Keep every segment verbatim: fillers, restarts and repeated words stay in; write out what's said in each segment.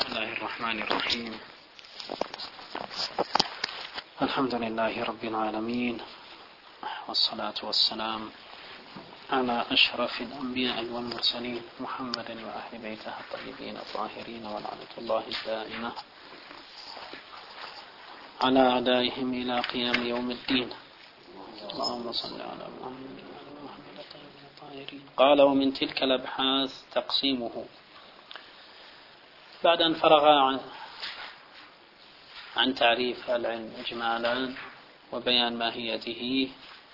الله الرحمن الرحيم. الحمد لله رب العالمين، والصلاة والسلام على أشرف الأنبياء والمرسلين محمد وأهل بيته الطيبين الطاهرين، ولعنة الله الدائمة على أعدائهم إلى قيام يوم الدين. اللهم صل على محمد وعلى الطيبين الطاهرين. قال: ومن تلك الأبحاث تقسيمه. بعد أن فرغ عن تعريف العلم إجمالا وبيان ماهيته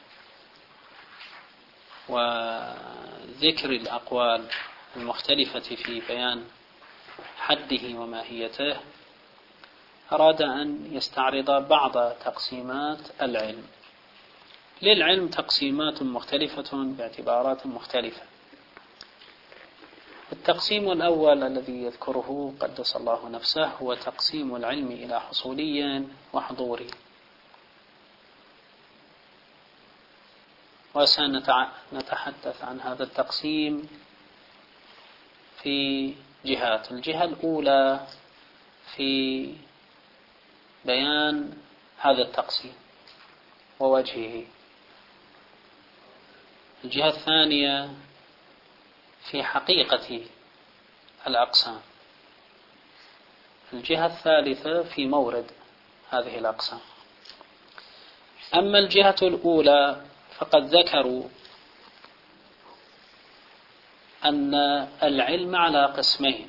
وذكر الأقوال المختلفة في بيان حده وماهيته، أراد أن يستعرض بعض تقسيمات العلم. للعلم تقسيمات مختلفة باعتبارات مختلفة. التقسيم الأول الذي يذكره قدس الله نفسه هو تقسيم العلم إلى حصولي وحضوري، وسنتحدث عن هذا التقسيم في جهات. الجهة الأولى في بيان هذا التقسيم ووجهه، الجهة الثانية في حقيقة الأقسام، الجهة الثالثة في مورد هذه الأقسام. أما الجهة الأولى فقد ذكروا أن العلم على قسمين: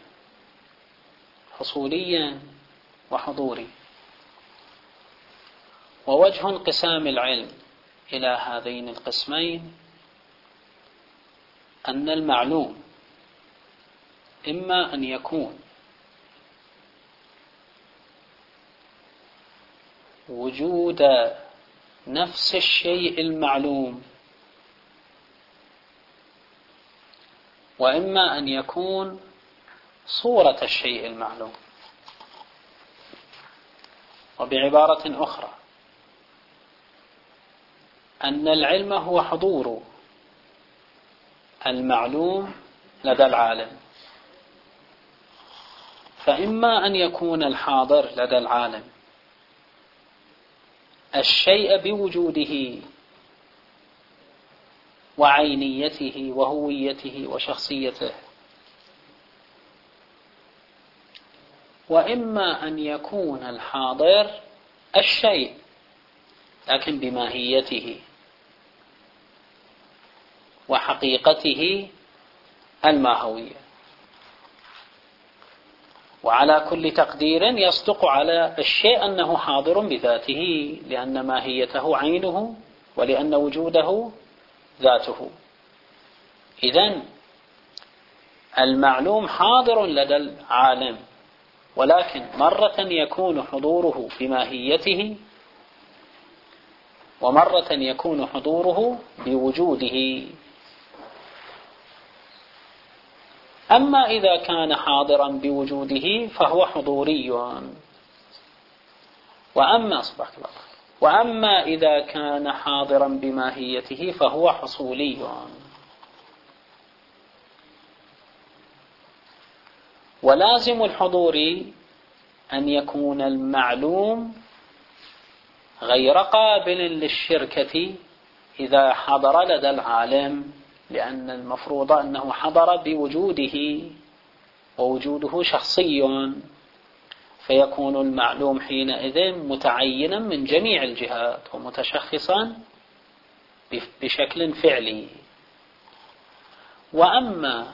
حصولي وحضوري. ووجه انقسام العلم إلى هذين القسمين أن المعلوم إما أن يكون وجود نفس الشيء المعلوم، وإما أن يكون صورة الشيء المعلوم. وبعبارة أخرى أن العلم هو حضور المعلوم لدى العالم، فإما أن يكون الحاضر لدى العالم الشيء بوجوده وعينيته وهويته وشخصيته، وإما أن يكون الحاضر الشيء لكن بماهيته وحقيقته الماهوية. وعلى كل تقدير يصدق على الشيء أنه حاضر بذاته، لأن ماهيته عينه ولأن وجوده ذاته. إذن المعلوم حاضر لدى العالم، ولكن مرة يكون حضوره بماهيته، ومرة يكون حضوره بوجوده. أما إذا كان حاضرا بوجوده فهو حضوري، وأما صباح الله وأما إذا كان حاضرا بماهيته فهو حصولي. ولازم الحضور أن يكون المعلوم غير قابل للشركة إذا حضر لدى العالم، لأن المفروض أنه حضر بوجوده ووجوده شخصي، فيكون المعلوم حينئذ متعينا من جميع الجهات ومتشخصا بشكل فعلي. وأما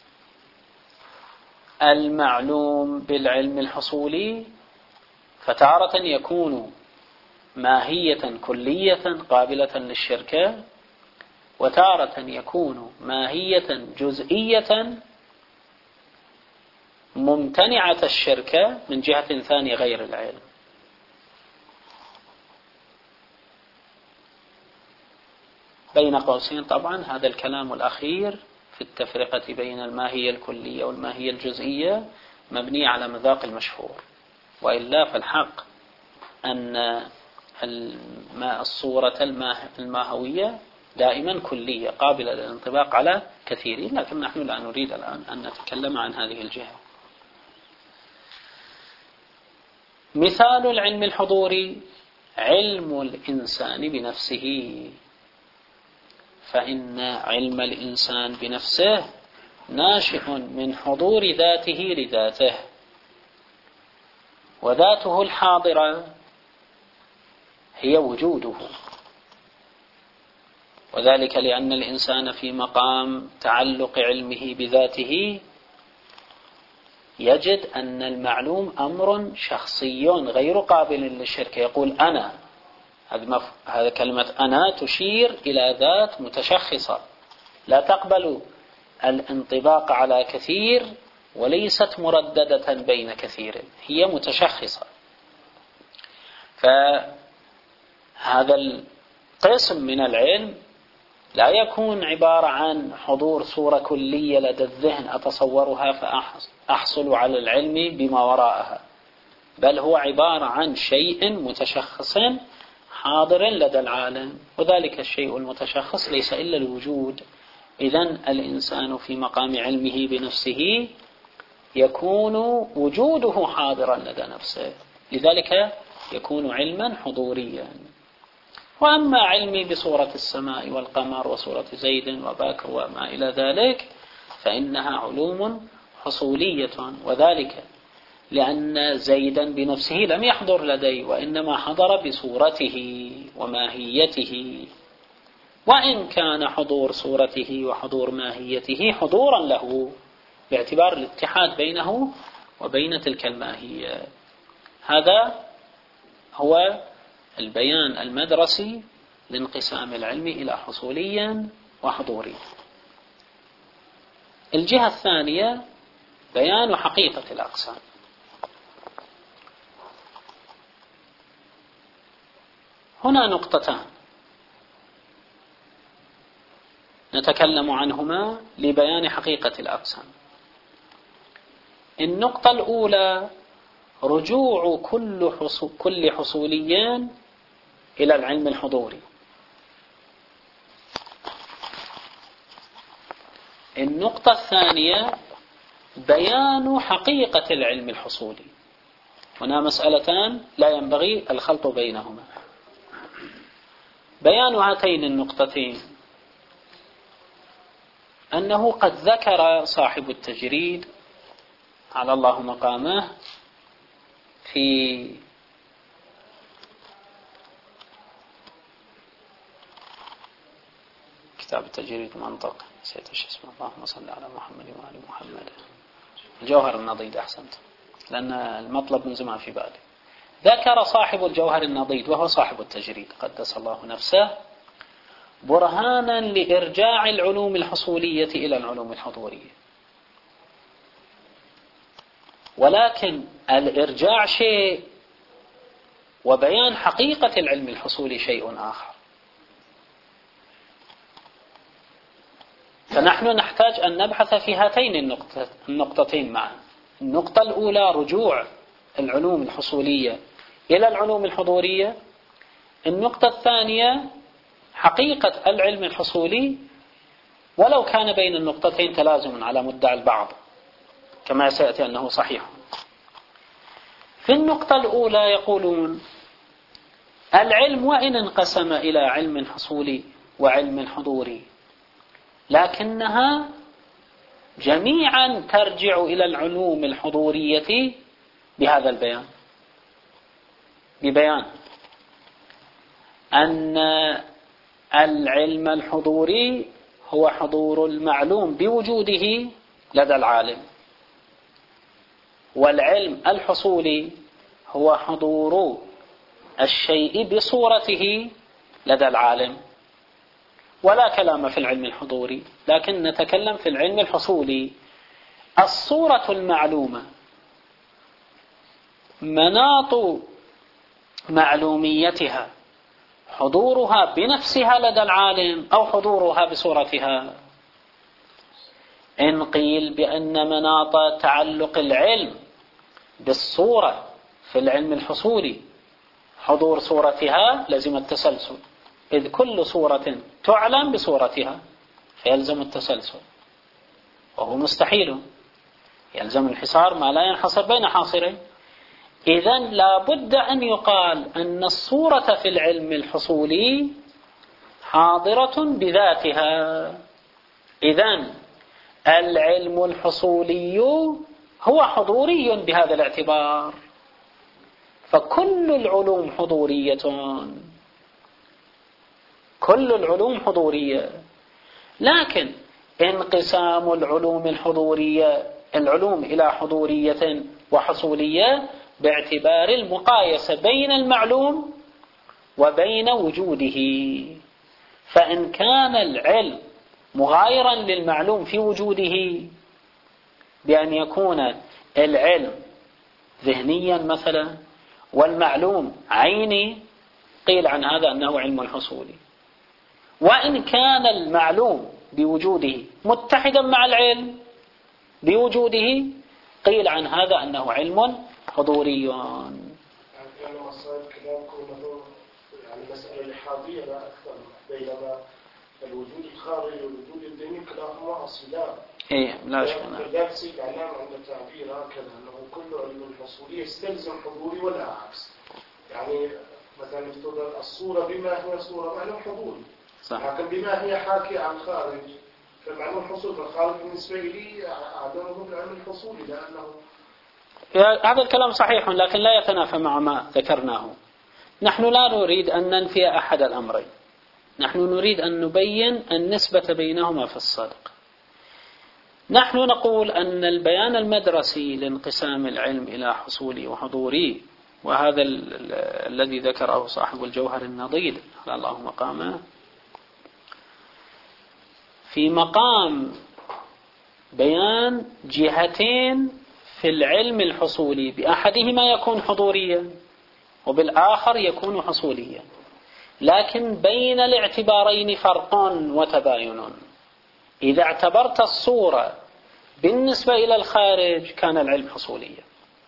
المعلوم بالعلم الحصولي فتارة يكون ماهية كلية قابلة للشركة، وتارة يكون ماهية جزئية ممتنعة الشركة من جهة ثانية غير العلم. بين قوسين طبعا هذا الكلام الأخير في التفرقة بين الماهية الكلية والماهية الجزئية مبني على مذاق المشهور، وإلا فالحق أن الصورة الماهوية دائما كلية قابلة للانطباق على كثيرين، لكن نحن لا نريد الآن أن نتكلم عن هذه الجهة. مثال العلم الحضوري علم الإنسان بنفسه، فإن علم الإنسان بنفسه ناشئ من حضور ذاته لذاته، وذاته الحاضرة هي وجوده، وذلك لأن الإنسان في مقام تعلق علمه بذاته يجد أن المعلوم أمر شخصي غير قابل للشرك. يقول أنا، هذا كلمة أنا تشير إلى ذات متشخصة لا تقبل الانطباق على كثير وليست مرددة بين كثير، هي متشخصة. فهذا القسم من العلم لا يكون عبارة عن حضور صورة كلية لدى الذهن أتصورها فأحصل على العلم بما وراءها، بل هو عبارة عن شيء متشخص حاضر لدى العالم، وذلك الشيء المتشخص ليس إلا الوجود. إذن الإنسان في مقام علمه بنفسه يكون وجوده حاضرا لدى نفسه، لذلك يكون علما حضوريا. وأما علمي بصورة السماء والقمر وصورة زيد وبكر وما إلى ذلك فإنها علوم حصولية، وذلك لأن زيدا بنفسه لم يحضر لدي، وإنما حضر بصورته وماهيته، وإن كان حضور صورته وحضور ماهيته حضورا له باعتبار الاتحاد بينه وبين تلك الماهية. هذا هو البيان المدرسي لانقسام العلم إلى حصوليا وحضوري. الجهة الثانية بيان حقيقة الأقسام. هنا نقطتان نتكلم عنهما لبيان حقيقة الأقسام. النقطة الأولى رجوع كل حصول كل حصوليين إلى العلم الحضوري. النقطة الثانية بيان حقيقة العلم الحصولي. هنا مسألتان لا ينبغي الخلط بينهما. بيان هاتين النقطتين أنه قد ذكر صاحب التجريد على الله مقامه في كتاب التجريد منطق، نسيت ايش اسمه، اللهم صل على محمد وآل محمد، الجوهر النضيد، أحسنت، لأن المطلب من زمان في بالي. ذكر صاحب الجوهر النضيد وهو صاحب التجريد قدس الله نفسه برهانا لإرجاع العلوم الحصولية إلى العلوم الحضورية، ولكن الإرجاع شيء وبيان حقيقة العلم الحصولي شيء آخر. فنحن نحتاج أن نبحث في هاتين النقطة النقطتين معا. النقطة الأولى رجوع العلوم الحصولية إلى العلوم الحضورية. النقطة الثانية حقيقة العلم الحصولي، ولو كان بين النقطتين تلازم على مدعي البعض كما سيأتي أنه صحيح. في النقطة الأولى يقولون العلم وإن انقسم إلى علم حصولي وعلم حضوري لكنها جميعا ترجع إلى العلوم الحضورية بهذا البيان، ببيان أن العلم الحضوري هو حضور المعلوم بوجوده لدى العالم، والعلم الحصولي هو حضور الشيء بصورته لدى العالم. ولا كلام في العلم الحضوري، لكن نتكلم في العلم الحصولي. الصورة المعلومة مناط معلوميتها حضورها بنفسها لدى العالم أو حضورها بصورتها. إن قيل بأن مناط تعلق العلم بالصورة في العلم الحصولي حضور صورتها لزم التسلسل، إذ كل صورة تعلم بصورتها فيلزم التسلسل، وهو مستحيل، يلزم الحصار ما لا ينحصر بين حاصرين. إذن لا بد أن يقال أن الصورة في العلم الحصولي حاضرة بذاتها. إذن العلم الحصولي هو حضوري بهذا الاعتبار، فكل العلوم حضورية، كل العلوم حضورية. لكن انقسام العلوم الحضورية العلوم إلى حضورية وحصولية باعتبار المقايسة بين المعلوم وبين وجوده. فإن كان العلم مغايرا للمعلوم في وجوده بأن يكون العلم ذهنيا مثلا والمعلوم عيني، قيل عن هذا أنه علم حصولي. وإن كان المعلوم بوجوده متحدا مع العلم بوجوده، قيل عن هذا أنه علم حضوري. يعني مصائب كلامكم أنه يعني مسألة الحاضية لا أكثر، بينما الوجود الخارجي والوجود الذهني كلاهما أصلان. إيه لا شك. فذلك سيد علام عند تعبير هكذا أنه كل علم الحصولية يستلزم حضوري ولا عكس. يعني مثلا نفترض الصورة بما هي صورة معلوم حضوري، صح. لكن بما هي حاكية عن خارج فمعلوم حصول، فالخارج بالنسبة لي أعدمه بالعلم الحصولي، لأنه هذا الكلام صحيح لكن لا يتنافى مع ما ذكرناه. نحن لا نريد أن ننفي أحد الأمرين، نحن نريد أن نبين النسبة بينهما في الصدق. نحن نقول أن البيان المدرسي لانقسام العلم إلى حصولي وحضوري، وهذا الذي ذكره صاحب الجوهر النضيد على الله مقامه، في مقام بيان جهتين في العلم الحصولي، بأحدهما يكون حضوريا وبالآخر يكون حصوليا، لكن بين الاعتبارين فرق وتباين. إذا اعتبرت الصورة بالنسبة إلى الخارج كان العلم حصوليا،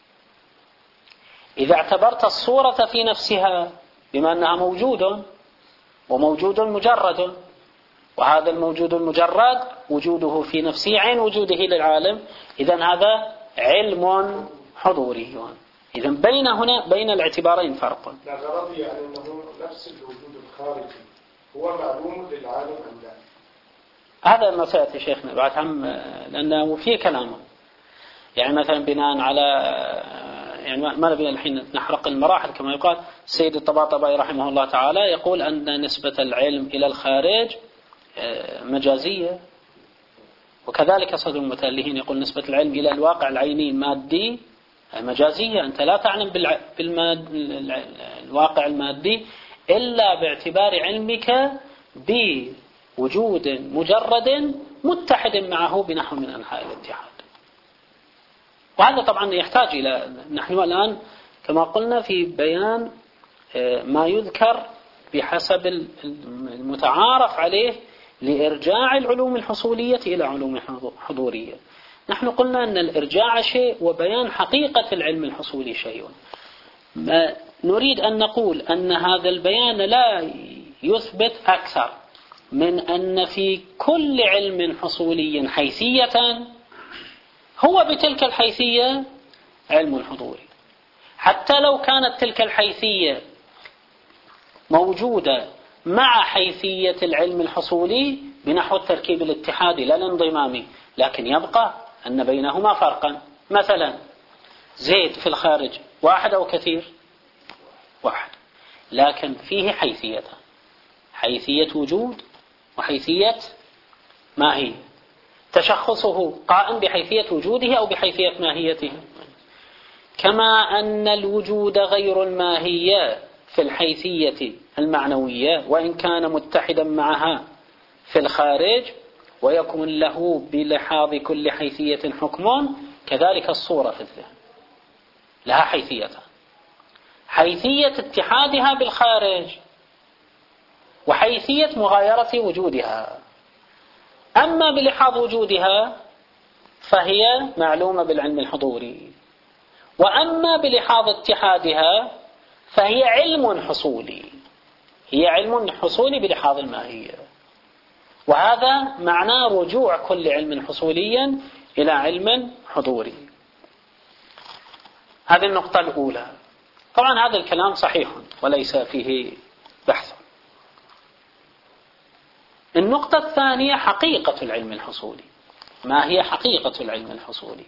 إذا اعتبرت الصورة في نفسها بما أنها موجود وموجود مجرد، وهذا الموجود المجرد وجوده في نفسه عين وجوده للعالم، إذن هذا علم حضوري. إذن بين هنا بين الاعتبارين فرق. لا غرضي يعني أنه نفس الوجود الخارجي هو معلوم للعالم أم لا؟ هذا ما سيأتي شيخنا بعد هم، لأنه في كلامه يعني مثلا بناء على يعني ما نبي الحين نحرق المراحل كما يقال. السيد الطباطبائي رحمه الله تعالى يقول أن نسبة العلم إلى الخارج مجازية، وكذلك صدر المتألهين يقول نسبة العلم إلى الواقع العيني المادي مجازية، أنت لا تعلم بالواقع المادي إلا باعتبار علمك بوجود مجرد متحد معه بنحو من أنحاء الاتحاد. وهذا طبعا يحتاج إلى، نحن الآن كما قلنا في بيان ما يذكر بحسب المتعارف عليه لإرجاع العلوم الحصولية إلى علوم حضورية. نحن قلنا أن الإرجاع شيء وبيان حقيقة العلم الحصولي شيء. ما نريد أن نقول أن هذا البيان لا يثبت أكثر من أن في كل علم حصولي حيثية هو بتلك الحيثية علم حضوري، حتى لو كانت تلك الحيثية موجودة مع حيثية العلم الحصولي بنحو التركيب الاتحادي لا الانضمامي، لكن يبقى أن بينهما فرقا. مثلا زيد في الخارج واحد أو كثير؟ واحد، لكن فيه حيثيتان، حيثية وجود وحيثية ماهية. تشخصه قائم بحيثية وجوده أو بحيثية ماهيته. كما أن الوجود غير الماهية في الحيثية المعنوية وإن كان متحدا معها في الخارج ويكون له بلحاظ كل حيثية حكم، كذلك الصورة في الذهن لها حيثيتان، حيثية اتحادها بالخارج وحيثية مغايرة وجودها. أما بلحاظ وجودها فهي معلومة بالعلم الحضوري، وأما بلحاظ اتحادها فهي علم حصولي، هي علم حصولي بلحاظ الماهية. وهذا معناه رجوع كل علم حصولي إلى علم حضوري. هذه النقطة الأولى. طبعا هذا الكلام صحيح وليس فيه بحث. النقطة الثانية حقيقة العلم الحصولي. ما هي حقيقة العلم الحصولي؟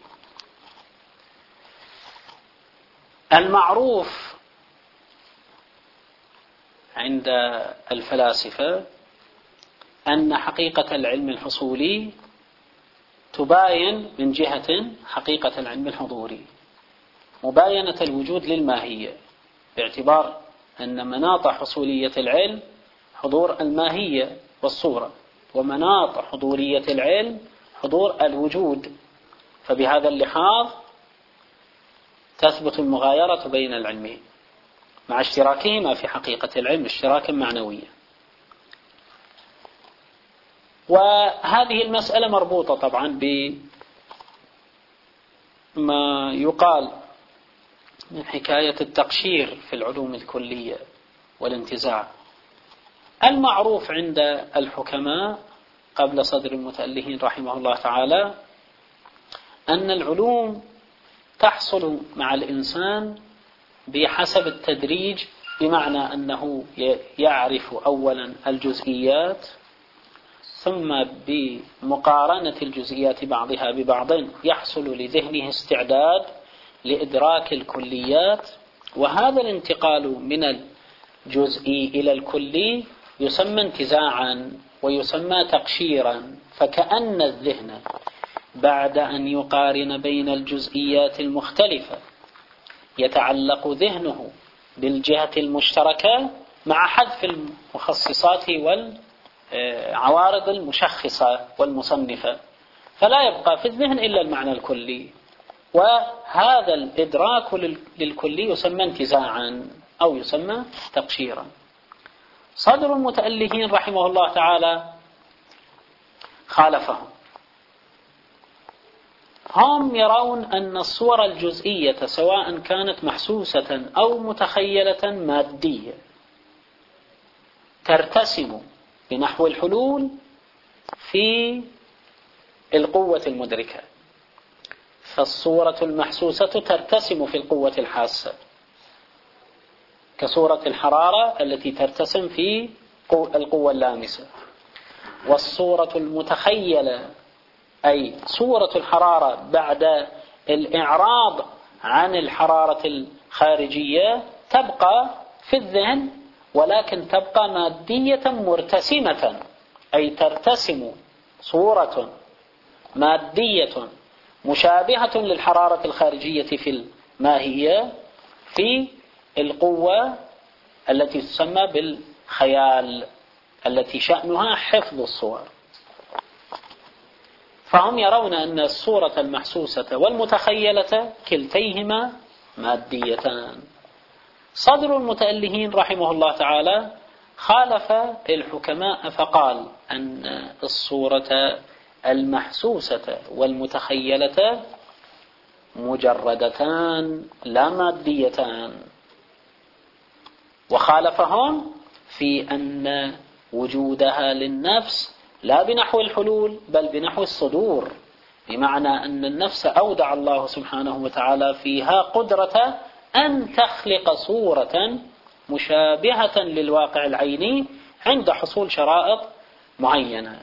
المعروف عند الفلاسفة أن حقيقة العلم الحصولي تباين من جهة حقيقة العلم الحضوري، مباينة الوجود للماهية، باعتبار أن مناط حصولية العلم حضور الماهية والصورة، ومناط حضورية العلم حضور الوجود. فبهذا اللحاظ تثبت المغايرة بين العلمين مع اشتراكهما في حقيقة العلم اشتراكا معنويا. وهذه المسألة مربوطة طبعا بما يقال من حكاية التقشير في العلوم الكلية والانتزاع. المعروف عند الحكماء قبل صدر المتألهين رحمه الله تعالى أن العلوم تحصل مع الإنسان بحسب التدريج، بمعنى أنه يعرف أولا الجزئيات، ثم بمقارنة الجزئيات بعضها ببعض يحصل لذهنه استعداد لإدراك الكليات. وهذا الانتقال من الجزئي إلى الكلي يسمى انتزاعا ويسمى تقشيرا. فكأن الذهن بعد أن يقارن بين الجزئيات المختلفة يتعلق ذهنه بالجهة المشتركة مع حذف المخصصات والعوارض المشخصة والمصنفة، فلا يبقى في الذهن إلا المعنى الكلي. وهذا الإدراك للكلي يسمى انتزاعا أو يسمى تقشيرا. صدر المتألهين رحمه الله تعالى خالفهم. هم يرون أن الصور الجزئية سواء كانت محسوسة أو متخيلة مادية ترتسم بنحو الحلول في القوة المدركة. فالصورة المحسوسة ترتسم في القوة الحاسة كصورة الحرارة التي ترتسم في القوة اللامسة، والصورة المتخيلة أي صورة الحرارة بعد الإعراض عن الحرارة الخارجية تبقى في الذهن، ولكن تبقى مادية مرتسمة، أي ترتسم صورة مادية مشابهة للحرارة الخارجية في الماهية في القوة التي تسمى بالخيال، التي شأنها حفظ الصور. فهم يرون أن الصورة المحسوسة والمتخيلة كلتيهما ماديتان. صدر المتألهين رحمه الله تعالى خالف الحكماء فقال أن الصورة المحسوسة والمتخيلة مجردتان لا ماديتان، وخالفهم في أن وجودها للنفس لا بنحو الحلول بل بنحو الصدور، بمعنى أن النفس أودع الله سبحانه وتعالى فيها قدرة أن تخلق صورة مشابهة للواقع العيني عند حصول شرائط معينة.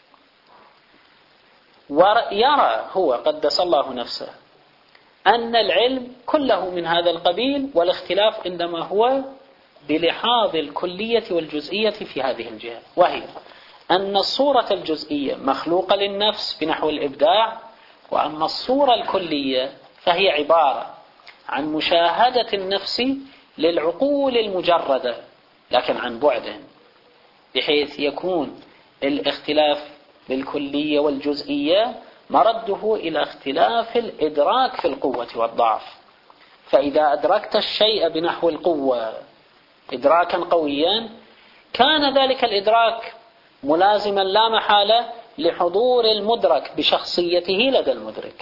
ويرى هو قدس الله نفسه أن العلم كله من هذا القبيل، والاختلاف إنما هو بلحاظ الكلية والجزئية في هذه الجهة، وهي أن الصورة الجزئية مخلوقة للنفس بنحو الإبداع، وأما الصورة الكلية فهي عبارة عن مشاهدة النفس للعقول المجردة لكن عن بعد، بحيث يكون الاختلاف بالكلية والجزئية مرده إلى اختلاف الإدراك في القوة والضعف. فإذا أدركت الشيء بنحو القوة إدراكا قويا كان ذلك الإدراك ملازما لا محالة لحضور المدرك بشخصيته لدى المدرك.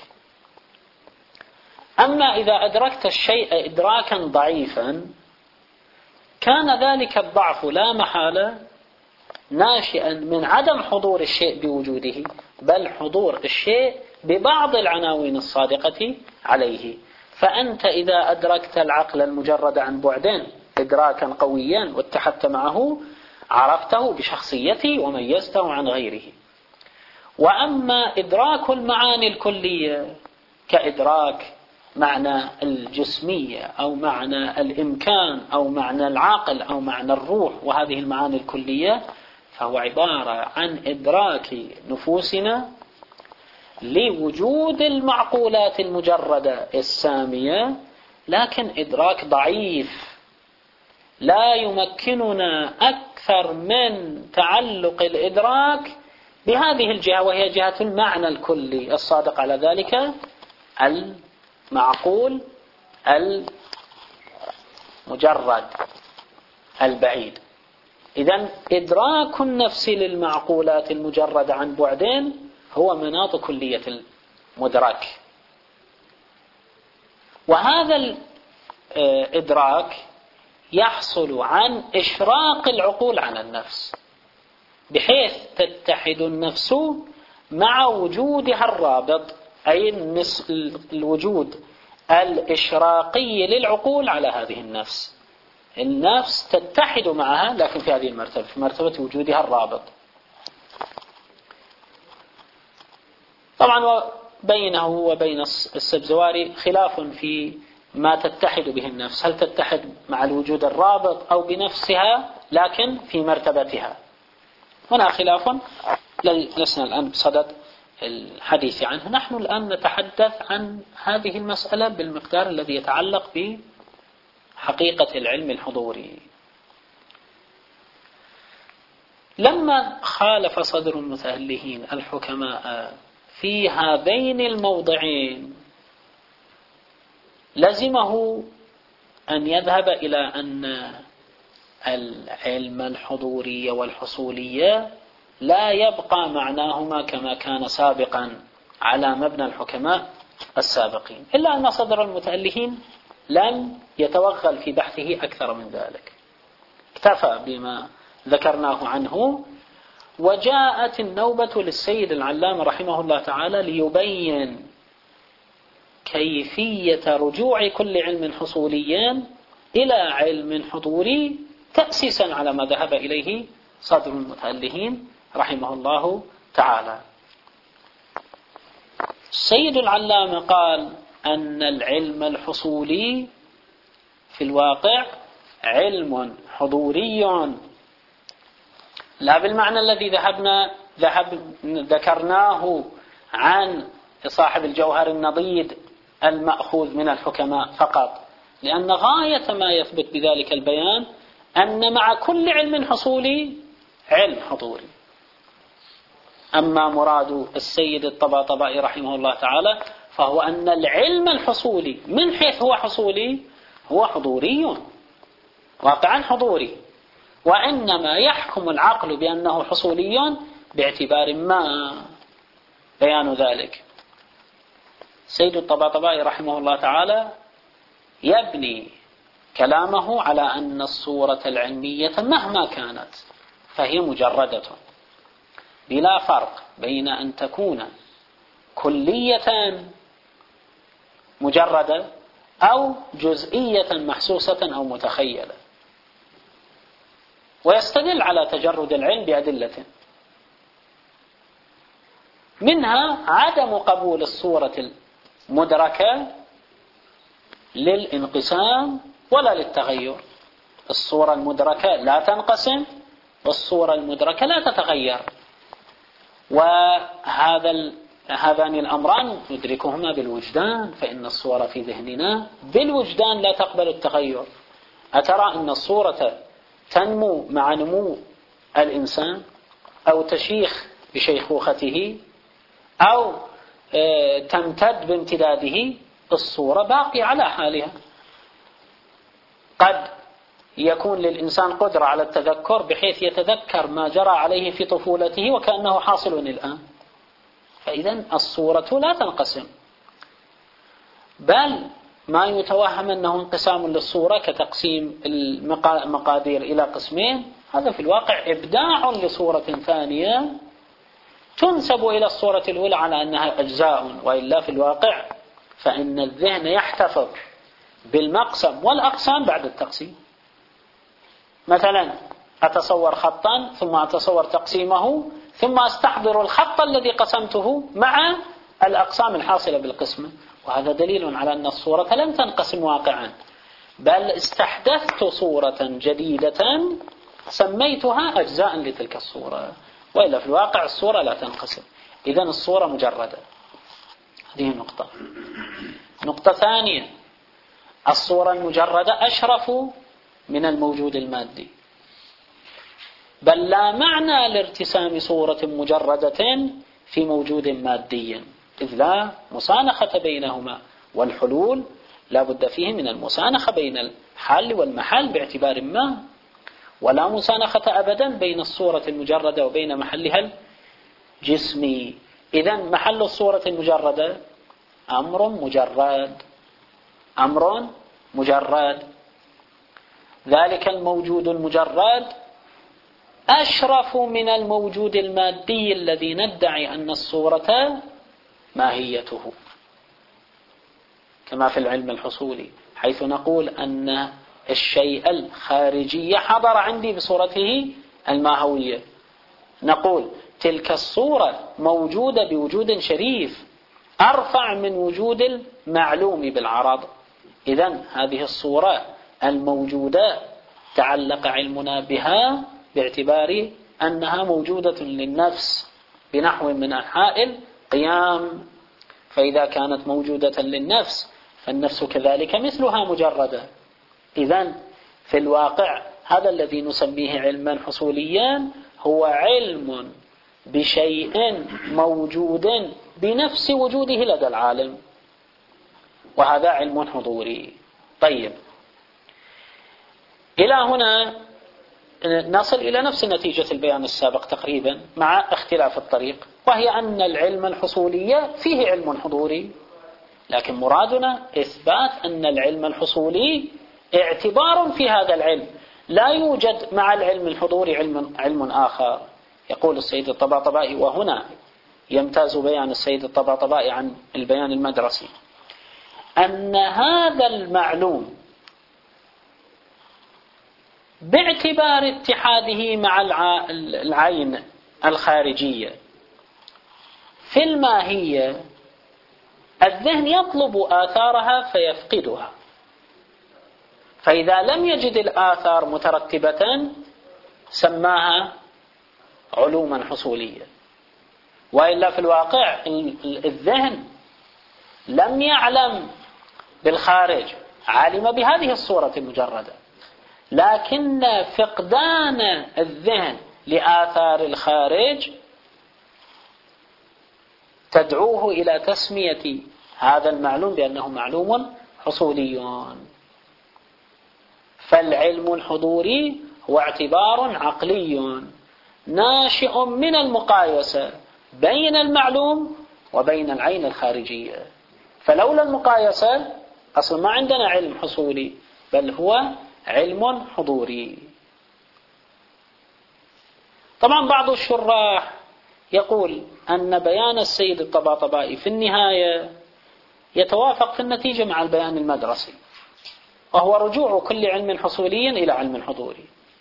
أما إذا أدركت الشيء إدراكا ضعيفا كان ذلك الضعف لا محالة ناشئا من عدم حضور الشيء بوجوده، بل حضور الشيء ببعض العناوين الصادقة عليه. فأنت إذا أدركت العقل المجرد عن بعدين إدراكا قويا واتحدت معه عرفته بشخصيته وميزته عن غيره. وأما إدراك المعاني الكلية كإدراك معنى الجسمية أو معنى الإمكان أو معنى العقل أو معنى الروح وهذه المعاني الكلية، فهو عبارة عن إدراك نفوسنا لوجود المعقولات المجردة السامية، لكن إدراك ضعيف لا يمكننا أكثر من تعلق الإدراك بهذه الجهة، وهي جهة المعنى الكلي الصادق على ذلك المعقول المجرد البعيد. إذن إدراك النفس للمعقولات المجردة عن بعدين هو مناط كلية المدرك. وهذا الإدراك يحصل عن إشراق العقول عن النفس، بحيث تتحد النفس مع وجودها الرابط، أي الوجود الإشراقي للعقول على هذه النفس. النفس تتحد معها لكن في هذه المرتبة، في مرتبة وجودها الرابط. طبعا بينه وبين السبزواري خلاف في ما تتحد به النفس، هل تتحد مع الوجود الرابط أو بنفسها لكن في مرتبتها. هنا خلاف لسنا الآن بصدد الحديث عنه. نحن الآن نتحدث عن هذه المسألة بالمقدار الذي يتعلق بحقيقة العلم الحضوري. لما خالف صدر المتألهين الحكماء في هذين الموضعين لزمه أن يذهب إلى أن العلم الحضوري والحصولية لا يبقى معناهما كما كان سابقا على مبنى الحكماء السابقين، إلا أن صدر المتألهين لم يتوغل في بحثه أكثر من ذلك، اكتفى بما ذكرناه عنه. وجاءت النوبة للسيد العلامة رحمه الله تعالى ليبين كيفية رجوع كل علم حصولي إلى علم حضوري تأسيسا على ما ذهب إليه صدر المتألهين رحمه الله تعالى. السيد العلامة قال أن العلم الحصولي في الواقع علم حضوري لا بالمعنى الذي ذهبنا ذهب ذكرناه عن صاحب الجوهر النضيد المأخوذ من الحكماء فقط، لأن غاية ما يثبت بذلك البيان أن مع كل علم حصولي علم حضوري. أما مراد السيد الطباطبائي رحمه الله تعالى فهو أن العلم الحصولي من حيث هو حصولي هو حضوري، واقعا حضوري، وإنما يحكم العقل بأنه حصولي باعتبار ما بيان ذلك. سيد الطباطبائي رحمه الله تعالى يبني كلامه على أن الصورة العلمية مهما كانت فهي مجردة، بلا فرق بين أن تكون كلية مجردة أو جزئية محسوسة أو متخيلة. ويستدل على تجرد العلم بأدلة، منها عدم قبول الصورة المدركة للانقسام ولا للتغير. الصورة المدركة لا تنقسم والصورة المدركة لا تتغير، وهذا هذان الأمران ندركهما بالوجدان، فإن الصورة في ذهننا بالوجدان لا تقبل التغير. أترى أن الصورة تنمو مع نمو الإنسان أو تشيخ بشيخوخته أو تمتد بامتداده؟ الصورة باقية على حالها. قد يكون للإنسان قدرة على التذكر بحيث يتذكر ما جرى عليه في طفولته وكأنه حاصل الآن، فإذا الصورة لا تنقسم، بل ما يتوهم أنه انقسام للصورة كتقسيم المقادير إلى قسمين، هذا في الواقع إبداع لصورة ثانية تنسب إلى الصورة الأولى على أنها أجزاء، وإلا في الواقع فإن الذهن يحتفظ بالمقسم والأقسام بعد التقسيم. مثلا أتصور خطا ثم أتصور تقسيمه ثم أستحضر الخط الذي قسمته مع الأقسام الحاصلة بالقسمة، وهذا دليل على أن الصورة لم تنقسم واقعا، بل استحدثت صورة جديدة سميتها أجزاء لتلك الصورة، وإلا في الواقع الصورة لا تنقسم. إذن الصورة مجردة. هذه نقطة. نقطة ثانية، الصورة المجردة أشرف من الموجود المادي، بل لا معنى لارتسام صورة مجردة في موجود مادي، إذ لا مسانخة بينهما، والحلول لا بد فيه من المسانخة بين الحال والمحل باعتبار ما، ولا مسانخة أبدا بين الصورة المجردة وبين محلها الجسمي. إذن محل الصورة المجردة أمر مجرد، أمر مجرد. ذلك الموجود المجرد أشرف من الموجود المادي الذي ندعي أن الصورة ماهيته، كما في العلم الحصولي، حيث نقول أن الشيء الخارجي حضر عندي بصورته الماهوية، نقول تلك الصورة موجودة بوجود شريف أرفع من وجود المعلوم بالعرض. إذن هذه الصورة الموجودة تعلق علمنا بها باعتبار أنها موجودة للنفس بنحو من أنحاء القيام، فإذا كانت موجودة للنفس فالنفس كذلك مثلها مجردة. إذن في الواقع هذا الذي نسميه علما حصوليا هو علم بشيء موجود بنفس وجوده لدى العالم، وهذا علم حضوري. طيب، إلى هنا نصل إلى نفس نتيجة البيان السابق تقريبا مع اختلاف الطريق، وهي أن العلم الحصولي فيه علم حضوري، لكن مرادنا إثبات أن العلم الحصولي اعتبار في هذا العلم، لا يوجد مع العلم الحضوري علم, علم آخر. يقول السيد الطباطبائي، وهنا يمتاز بيان السيد الطباطبائي عن البيان المدرسي، أن هذا المعلوم باعتبار اتحاده مع العين الخارجية في الماهية، الذهن يطلب آثارها فيفقدها، فإذا لم يجد الآثار مترتبة سماها علوما حصولية. وإلا في الواقع الذهن لم يعلم بالخارج، علم بهذه الصورة المجردة، لكن فقدان الذهن لآثار الخارج تدعوه إلى تسمية هذا المعلوم بأنه معلوم حصولي. فالعلم الحضوري هو اعتبار عقلي ناشئ من المقايسة بين المعلوم وبين العين الخارجية، فلولا المقايسة أصلا ما عندنا علم حصولي، بل هو علم حضوري. طبعا بعض الشراح يقول أن بيان السيد الطباطبائي في النهاية يتوافق في النتيجة مع البيان المدرسي، وهو رجوع كل علم حصولي إلى علم حضوري.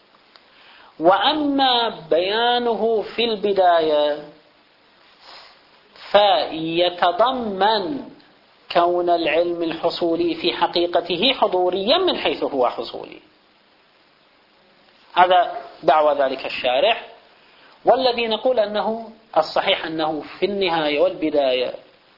وأما بيانه في البداية فيتضمن كون العلم الحصولي في حقيقته حضوريا من حيث هو حصولي. هذا دعوى ذلك الشارح، والذي نقول أنه الصحيح أنه في النهاية والبداية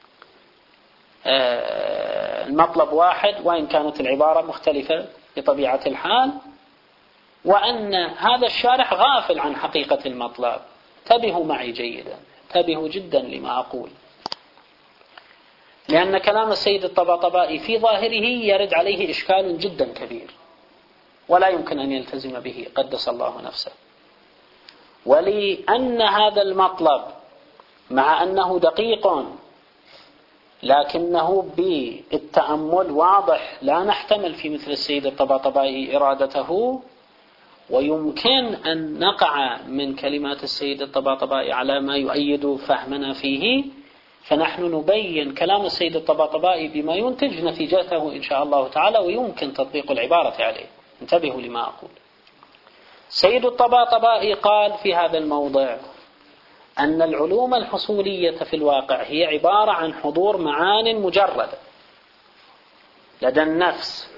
المطلب واحد، وإن كانت العبارة مختلفة بطبيعة الحال، وأن هذا الشارح غافل عن حقيقة المطلب. انتبهوا معي جيدا، انتبهوا جدا لما أقول، لأن كلام السيد الطباطبائي في ظاهره يرد عليه إشكال جدا كبير ولا يمكن أن يلتزم به قدس الله نفسه. ولأن هذا المطلب مع أنه دقيق لكنه بالتأمل واضح، لا نحتمل في مثل السيد الطباطبائي إرادته، ويمكن أن نقع من كلمات السيد الطباطبائي على ما يؤيد فهمنا فيه، فنحن نبين كلام السيد الطباطبائي بما ينتج نتيجته إن شاء الله تعالى، ويمكن تطبيق العبارة عليه. انتبهوا لما أقول. سيد الطباطبائي قال في هذا الموضع أن العلوم الحصولية في الواقع هي عبارة عن حضور معان مجردة لدى النفس.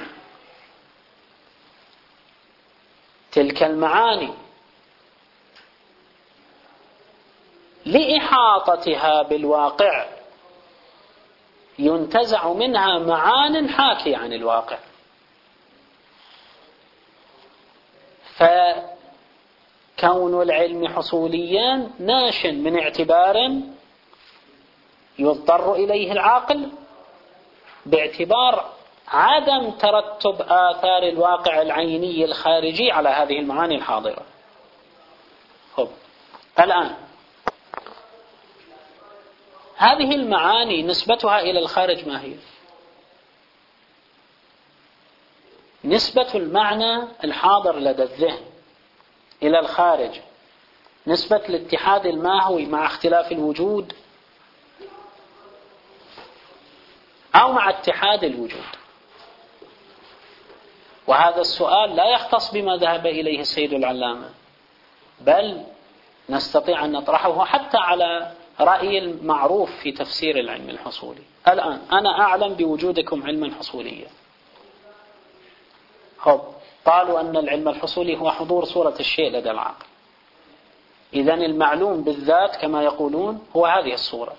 تلك المعاني لإحاطتها بالواقع ينتزع منها معان حاكية عن الواقع، فكون العلم حصوليا ناش من اعتبار يضطر إليه العاقل باعتبار عدم ترتب آثار الواقع العيني الخارجي على هذه المعاني الحاضرة. خب الآن هذه المعاني نسبتها إلى الخارج ما هي؟ نسبة المعنى الحاضر لدى الذهن إلى الخارج نسبة الاتحاد الماهوي مع اختلاف الوجود أو مع اتحاد الوجود؟ وهذا السؤال لا يختص بما ذهب إليه السيد العلامة، بل نستطيع أن نطرحه حتى على رأي المعروف في تفسير العلم الحصولي. الآن أنا أعلم بوجودكم علما حصوليا، خب قالوا أن العلم الحصولي هو حضور صورة الشيء لدى العقل، إذن المعلوم بالذات كما يقولون هو هذه الصورة،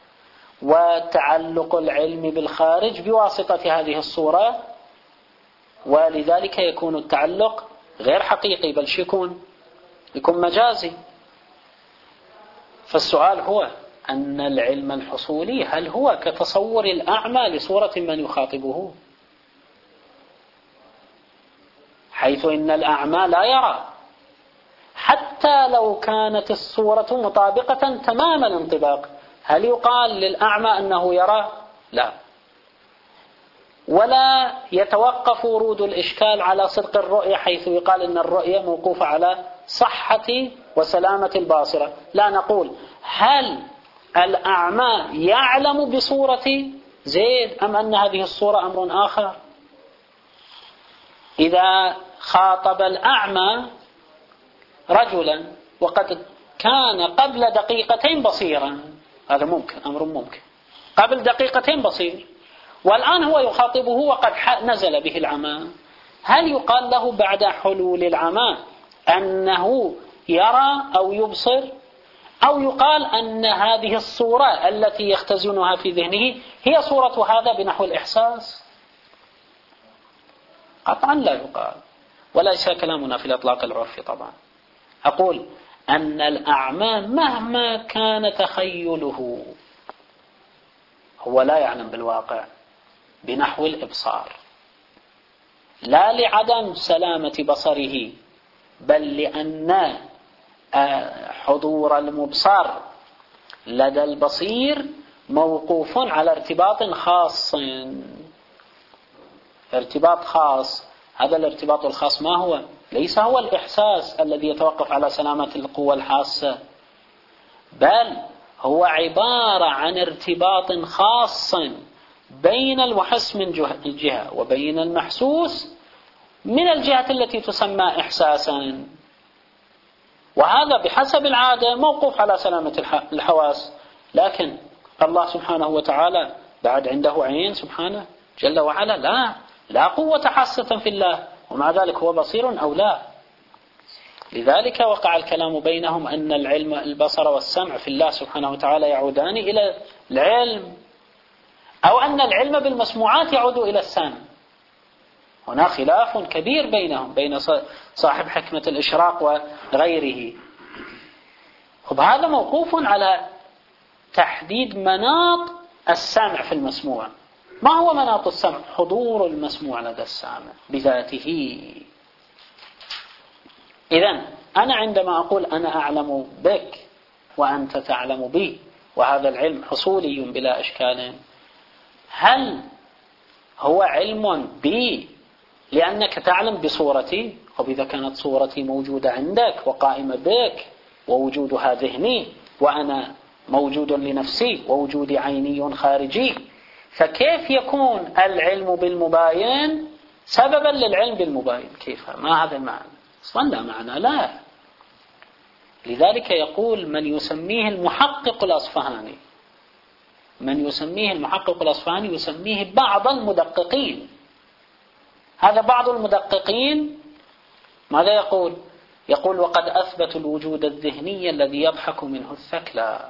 وتعلق العلم بالخارج بواسطة هذه الصورة، ولذلك يكون التعلق غير حقيقي بل يكون يكون مجازي. فالسؤال هو أن العلم الحصولي هل هو كتصور الأعمى لصورة من يخاطبه، حيث إن الأعمى لا يرى حتى لو كانت الصورة مطابقة تمام الانطباق، هل يقال للأعمى أنه يرى؟ لا. ولا يتوقف ورود الإشكال على صدق الرؤية، حيث يقال أن الرؤية موقوفة على صحة وسلامة الباصرة. لا، نقول هل الأعمى يعلم بصورة زيد أم أن هذه الصورة أمر آخر؟ إذا خاطب الأعمى رجلا وقد كان قبل دقيقتين بصيرا، هذا ممكن، أمر ممكن، قبل دقيقتين بصير، والآن هو يخاطبه وقد نزل به العمى، هل يقال له بعد حلول العمى أنه يرى أو يبصر، أو يقال أن هذه الصورة التي يختزنها في ذهنه هي صورة هذا بنحو الإحساس؟ قطعا لا يقال، وليس كلامنا في الإطلاق العرفي طبعا. أقول أن الأعمى مهما كان تخيله هو لا يعلم بالواقع بنحو الإبصار، لا لعدم سلامة بصره، بل لأن حضور المبصر لدى البصير موقوف على ارتباط خاص، ارتباط خاص. هذا الارتباط الخاص ما هو؟ ليس هو الإحساس الذي يتوقف على سلامة القوة الحاسة، بل هو عبارة عن ارتباط خاص بين المحس من جهة وبين المحسوس من الجهة التي تسمى إحساسا، وهذا بحسب العادة موقوف على سلامة الحواس. لكن الله سبحانه وتعالى بعد عنده عين سبحانه جل وعلا، لا لا قوة حاسة في الله، ومع ذلك هو بصير أو لا. لذلك وقع الكلام بينهم أن العلم البصر والسمع في الله سبحانه وتعالى يعودان إلى العلم، أو أن العلم بالمسموعات يعود إلى السمع. هنا خلاف كبير بينهم، بين صاحب حكمة الإشراق وغيره. وهذا موقوف على تحديد مناط السمع في المسموع. ما هو مناط السمع؟ حضور المسموع لدى السامع بذاته. إذن أنا عندما أقول أنا أعلم بك وأنت تعلم بي، وهذا العلم حصولي بلا إشكال، هل هو علم بي لأنك تعلم بصورتي؟ وإذا كانت صورتي موجودة عندك وقائمة بك ووجودها ذهني وأنا موجود لنفسي ووجود عيني خارجي، فكيف يكون العلم بالمباين سببا للعلم بالمباين؟ كيف؟ ما هذا المعنى؟ أصلا لا معنى، لا. لذلك يقول من يسميه المحقق الأصفهاني، من يسميه المحقق الأصفهاني يسميه بعض المدققين. هذا بعض المدققين ماذا يقول؟ يقول وقد أثبت الوجود الذهني الذي يضحك منه الثكلى.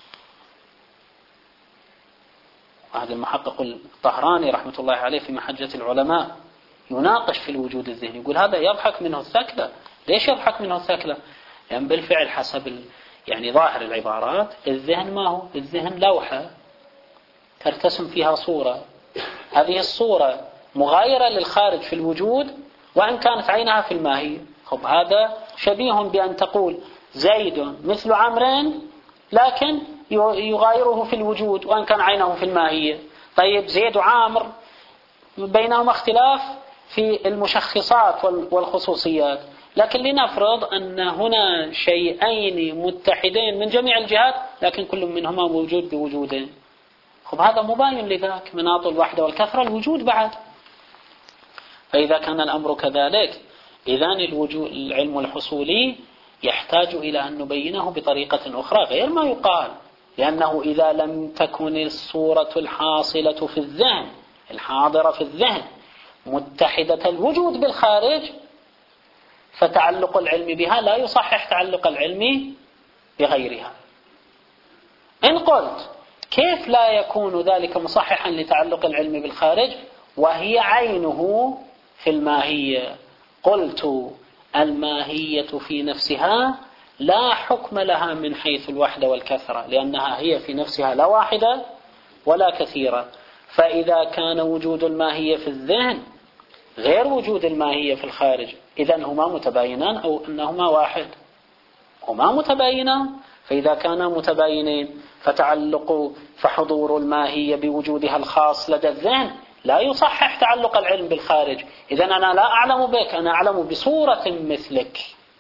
هذا المحقق الطهراني رحمة الله عليه في محجة العلماء يناقش في الوجود الذهني، يقول هذا يضحك منه الثكلى. ليش يضحك منه الثكلى؟ لأن يعني بالفعل حسب يعني ظاهر العبارات الذهن ما هو؟ الذهن لوحة ترتسم فيها صورة، هذه الصورة مغايرة للخارج في الوجود وإن كانت عينها في الماهية. خب هذا شبيه بأن تقول زيد مثل عمرو لكن يغايره في الوجود وإن كان عينه في الماهية. طيب زيد وعامر بينهما اختلاف في المشخصات والخصوصيات، لكن لنفرض أن هنا شيئين متحدين من جميع الجهات لكن كل منهما موجود بوجودين. خب هذا مباين لذاك مناط الوحدة والكثرة الوجود بعد. فإذا كان الأمر كذلك إذن الوجود العلم الحصولي يحتاج إلى أن نبينه بطريقة أخرى غير ما يقال، لأنه إذا لم تكن الصورة الحاصلة في الذهن الحاضرة في الذهن متحدة الوجود بالخارج فتعلق العلم بها لا يصحح تعلق العلم بغيرها. إن قلت كيف لا يكون ذلك مصححا لتعلق العلم بالخارج وهي عينه في الماهية؟ قلت الماهية في نفسها لا حكم لها من حيث الوحدة والكثرة، لأنها هي في نفسها لا واحدة ولا كثيرة. فإذا كان وجود الماهية في الذهن غير وجود الماهية في الخارج إذن هما متباينان أو أنهما واحد؟ هما متباينان. فإذا كانا متباينين فتعلق فحضور الماهية بوجودها الخاص لدى الذهن لا يصحح تعلق العلم بالخارج. إذن أنا لا أعلم بك، أنا أعلم بصورة مثلك.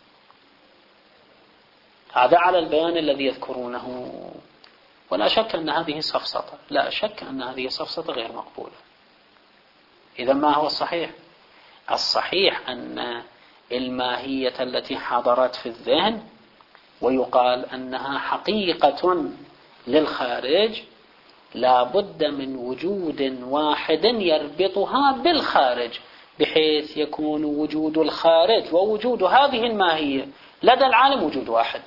هذا على البيان الذي يذكرونه. ولا شك أن هذه سفسطة، لا شك أن هذه سفسطة غير مقبولة. إذا ما هو الصحيح؟ الصحيح أن الماهية التي حضرت في الذهن ويقال أنها حقيقة للخارج لا بد من وجود واحد يربطها بالخارج بحيث يكون وجود الخارج ووجود هذه الماهية لدى العالم وجود واحد.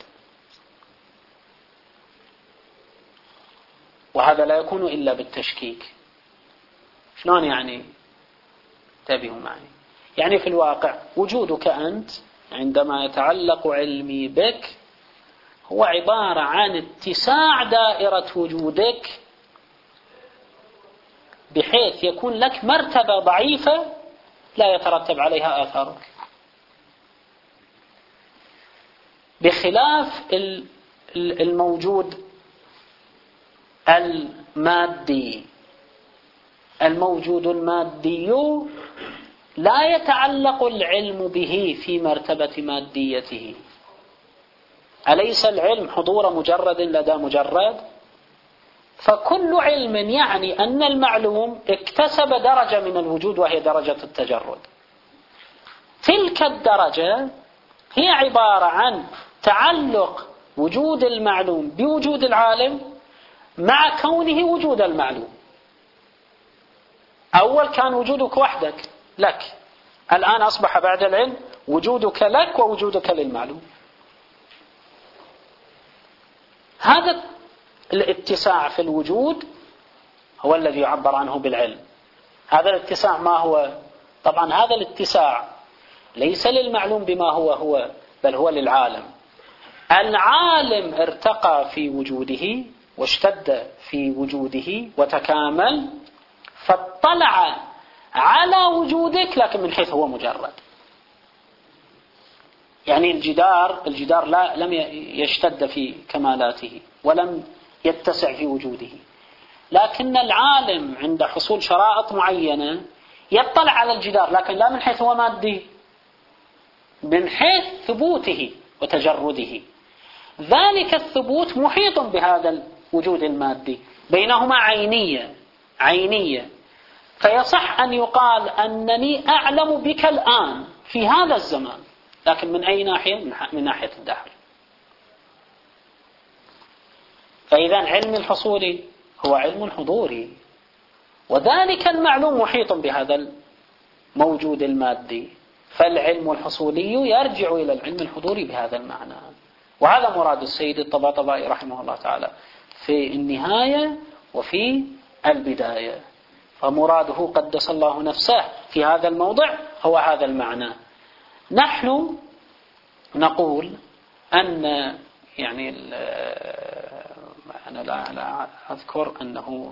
وهذا لا يكون إلا بالتشكيك. شلون يعني؟ انتبهوا معي. يعني في الواقع وجودك أنت عندما يتعلق علمي بك هو عبارة عن اتساع دائرة وجودك بحيث يكون لك مرتبة ضعيفة لا يترتب عليها آثارك، بخلاف الموجود المادي. الموجود المادي لا يتعلق العلم به في مرتبة ماديته. أليس العلم حضور مجرد لدى مجرد؟ فكل علم يعني أن المعلوم اكتسب درجة من الوجود وهي درجة التجرد. تلك الدرجة هي عبارة عن تعلق وجود المعلوم بوجود العالم مع كونه وجود المعلوم. أول كان وجودك وحدك لك، الآن أصبح بعد العلم وجودك لك ووجودك للمعلوم. هذا الاتساع في الوجود هو الذي يعبر عنه بالعلم. هذا الاتساع ما هو؟ طبعا هذا الاتساع ليس للمعلوم بما هو هو بل هو للعالم. العالم ارتقى في وجوده واشتد في وجوده وتكامل فاطلع على وجودك لكن من حيث هو مجرد. يعني الجدار الجدار لا لم يشتد في كمالاته ولم يتسع في وجوده، لكن العالم عند حصول شرائط معينة يطلع على الجدار لكن لا من حيث هو مادي، من حيث ثبوته وتجرده. ذلك الثبوت محيط بهذا الوجود المادي، بينهما عينية عينية. فيصح أن يقال أنني أعلم بك الآن في هذا الزمان، لكن من أي ناحية؟ من ناحية الدهر. فإذا علم الحصول هو علم حضوري، وذلك المعلوم محيط بهذا الموجود المادي، فالعلم الحصولي يرجع إلى العلم الحضوري بهذا المعنى. وهذا مراد السيد الطباطبائي رحمه الله تعالى في النهاية وفي البداية. فمراده قدس الله نفسه في هذا الموضع هو هذا المعنى. نحن نقول أن يعني أنا لا, لا أذكر أنه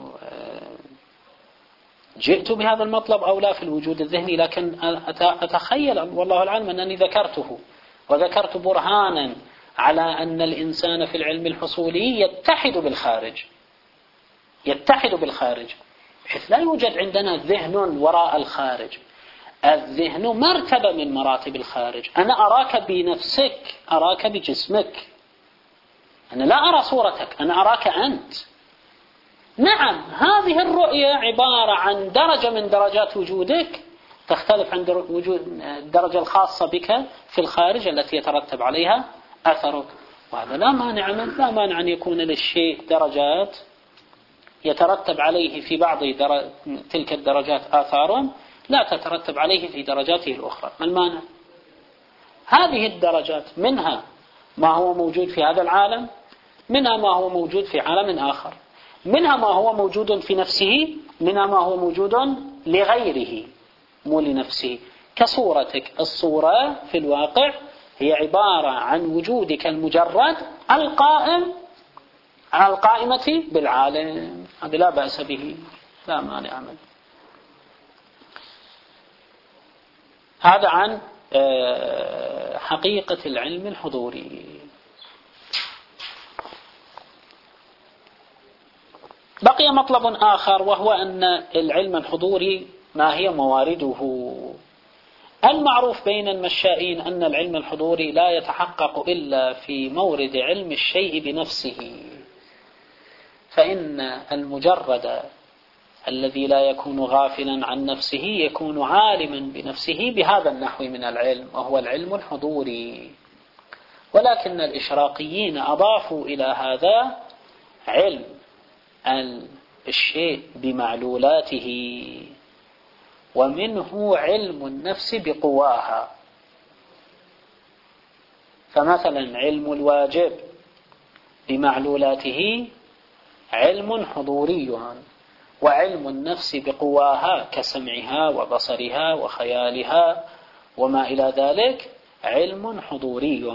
جئت بهذا المطلب أو لا في الوجود الذهني، لكن أتخيل والله العالم أنني ذكرته، وذكرت برهانا على أن الإنسان في العلم الحصولي يتحد بالخارج يتحد بالخارج بحيث لا يوجد عندنا ذهن وراء الخارج. الذهن مرتبة من مراتب الخارج. أنا أراك بنفسك، أراك بجسمك، أنا لا أرى صورتك، أنا أراك أنت. نعم، هذه الرؤية عبارة عن درجة من درجات وجودك تختلف عن وجود الدرجة الخاصة بك في الخارج التي يترتب عليها أثرك. وهذا لا مانع من لا مانع أن يكون للشيء درجات يترتب عليه في بعض تلك الدرجات آثار لا تترتب عليه في درجاته الأخرى. ما المانع؟ هذه الدرجات منها ما هو موجود في هذا العالم، منها ما هو موجود في عالم آخر، منها ما هو موجود في نفسه، منها ما هو موجود لغيره مو لنفسه. كصورتك، الصورة في الواقع هي عبارة عن وجودك المجرد القائم على القائمة بالعالم، هذا لا بأس به، لا مانع منه. هذا عن حقيقة العلم الحضوري. بقي مطلب آخر، وهو أن العلم الحضوري ما هي موارده. المعروف بين المشائين أن العلم الحضوري لا يتحقق إلا في مورد علم الشيء بنفسه، فإن المجرد الذي لا يكون غافلا عن نفسه يكون عالما بنفسه بهذا النحو من العلم، وهو العلم الحضوري. ولكن الإشراقيين أضافوا إلى هذا علم الشيء بمعلولاته، ومنه علم النفس بقواها. فمثلا علم الواجب بمعلولاته علم حضوري، وعلم النفس بقواها كسمعها وبصرها وخيالها وما إلى ذلك علم حضوري.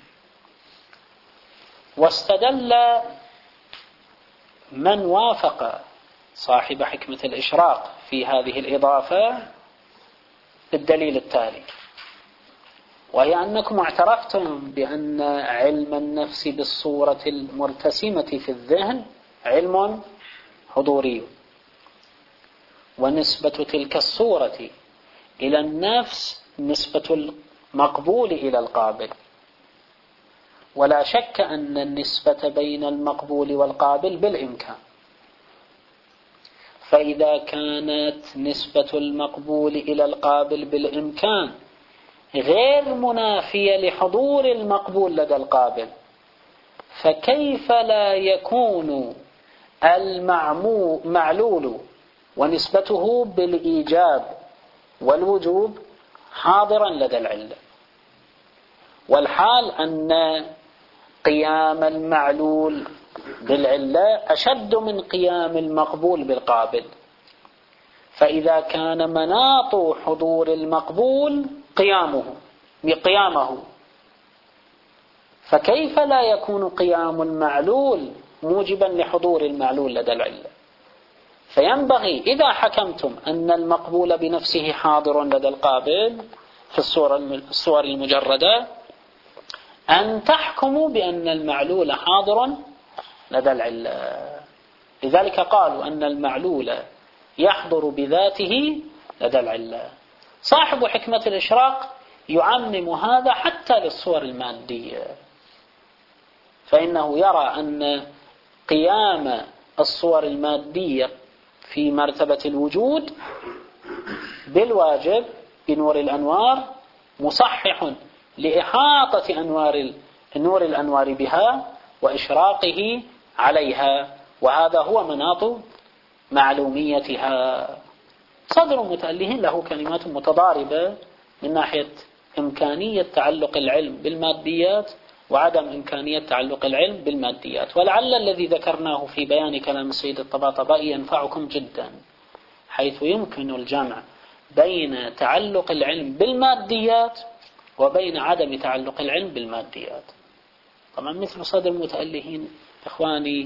واستدل من وافق صاحب حكمة الإشراق في هذه الإضافة بالدليل التالي، وهي أنكم اعترفتم بأن علم النفس بالصورة المرتسمة في الذهن علم حضوري، ونسبة تلك الصورة إلى النفس نسبة المقبول إلى القابل. ولا شك أن النسبة بين المقبول والقابل بالإمكان، فإذا كانت نسبة المقبول إلى القابل بالإمكان غير منافية لحضور المقبول لدى القابل، فكيف لا يكون المعلول ونسبته بالإيجاب والوجوب حاضرا لدى العلة؟ والحال أن قيام المعلول بالعلة أشد من قيام المقبول بالقابل. فإذا كان مناط حضور المقبول قيامه بقيامه، فكيف لا يكون قيام المعلول موجبا لحضور المعلول لدى العلة؟ فينبغي إذا حكمتم أن المقبول بنفسه حاضر لدى القابل في الصور المجردة أن تحكموا بأن المعلول حاضر لدى العلة. لذلك قالوا أن المعلول يحضر بذاته لدى العلة. صاحب حكمة الإشراق يعمم هذا حتى للصور المادية، فإنه يرى أن قيام الصور المادية في مرتبة الوجود بالواجب بنور الأنوار مصحح لإحاطة أنوار نور الأنوار بها وإشراقه عليها، وهذا هو مناط معلوميتها. صدر متأله له كلمات متضاربة من ناحية إمكانية تعلق العلم بالماديات وعدم إمكانية تعلق العلم بالماديات، ولعل الذي ذكرناه في بيان كلام السيد الطباطبائي ينفعكم جدا، حيث يمكن الجمع بين تعلق العلم بالماديات وبين عدم تعلق العلم بالماديات. طبعا مثل صدر المتألهين إخواني